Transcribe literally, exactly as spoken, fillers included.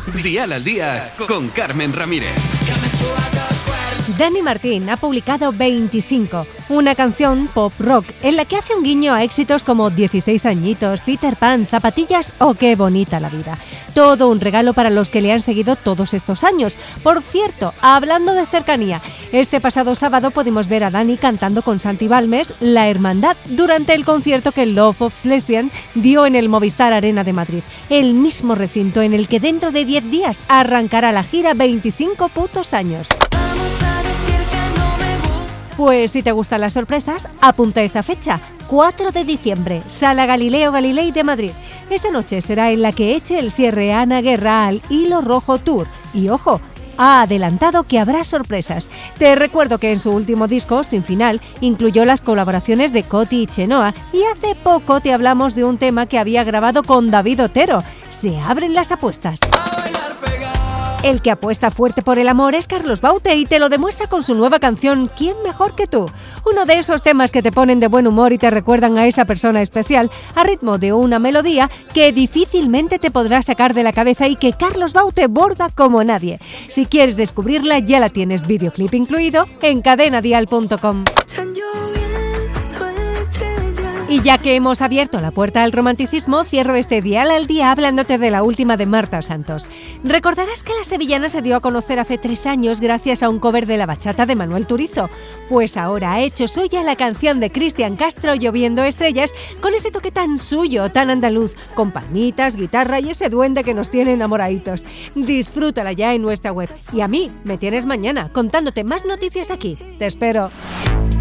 Dial al Día con Carmen Ramírez. Dani Martín ha publicado veinticinco, una canción pop rock en la que hace un guiño a éxitos como dieciséis añitos, Peter Pan, Zapatillas o Qué bonita la vida. Todo un regalo para los que le han seguido todos estos años. Por cierto, hablando de cercanía, este pasado sábado pudimos ver a Dani cantando con Santi Balmes La Hermandad durante el concierto que Love of Lesbian dio en el Movistar Arena de Madrid, el mismo recinto en el que dentro de diez días arrancará la gira veinticinco putos años. Pues si te gustan las sorpresas, apunta esta fecha, cuatro de diciembre, Sala Galileo Galilei de Madrid. Esa noche será en la que eche el cierre Ana Guerra al Hilo Rojo Tour. Y ojo, ha adelantado que habrá sorpresas. Te recuerdo que en su último disco, Sin Final, incluyó las colaboraciones de Coti y Chenoa, y hace poco te hablamos de un tema que había grabado con David Otero. Se abren las apuestas. El que apuesta fuerte por el amor es Carlos Baute y te lo demuestra con su nueva canción ¿Quién mejor que tú? Uno de esos temas que te ponen de buen humor y te recuerdan a esa persona especial a ritmo de una melodía que difícilmente te podrás sacar de la cabeza y que Carlos Baute borda como nadie. Si quieres descubrirla ya la tienes, videoclip incluido, en cadena dial punto com. Y ya que hemos abierto la puerta al romanticismo, cierro este Dial al Día hablándote de la última de Marta Santos. Recordarás que la sevillana se dio a conocer hace tres años gracias a un cover de la bachata de Manuel Turizo. Pues ahora ha hecho suya la canción de Cristian Castro, Lloviendo Estrellas, con ese toque tan suyo, tan andaluz, con palmitas, guitarra y ese duende que nos tiene enamoraditos. Disfrútala ya en nuestra web. Y a mí me tienes mañana contándote más noticias aquí. Te espero.